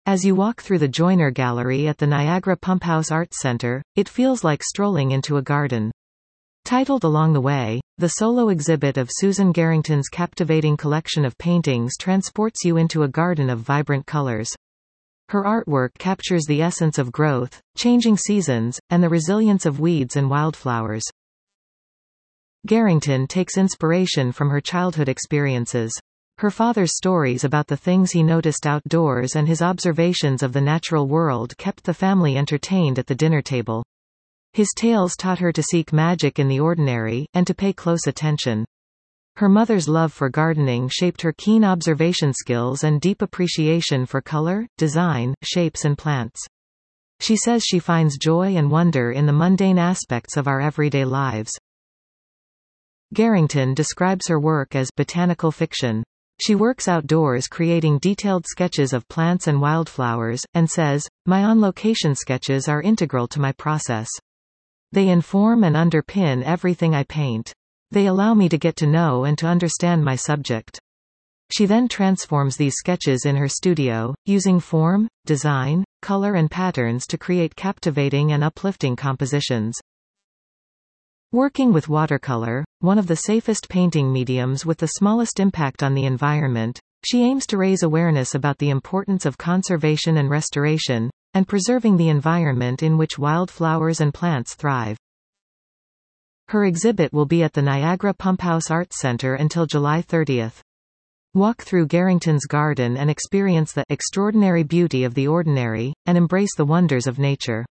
As you walk through the Joyner Gallery at the Niagara Pumphouse Arts Centre, it feels like strolling into a garden. Titled Along the Way, the solo exhibit of Susan Garrington's captivating collection of paintings transports you into a garden of vibrant colors. Her artwork captures the essence of growth, changing seasons, and the resilience of weeds and wildflowers. Garrington takes inspiration from her childhood experiences. Her father's stories about the things he noticed outdoors and his observations of the natural world kept the family entertained at the dinner table. His tales taught her to seek magic in the ordinary, and to pay close attention. Her mother's love for gardening shaped her keen observation skills and deep appreciation for color, design, shapes and plants. She says she finds joy and wonder in the mundane aspects of our everyday lives. Garrington describes her work as botanical fiction. She works outdoors creating detailed sketches of plants and wildflowers, and says, "My on-location sketches are integral to my process. They inform and underpin everything I paint. They allow me to get to know and to understand my subject." She then transforms these sketches in her studio, using form, design, color and patterns to create captivating and uplifting compositions. Working with watercolor, one of the safest painting mediums with the smallest impact on the environment, she aims to raise awareness about the importance of conservation and restoration, and preserving the environment in which wildflowers and plants thrive. Her exhibit will be at the Niagara Pumphouse Arts Centre until July 30th. Walk through Garrington's garden and experience the extraordinary beauty of the ordinary, and embrace the wonders of nature.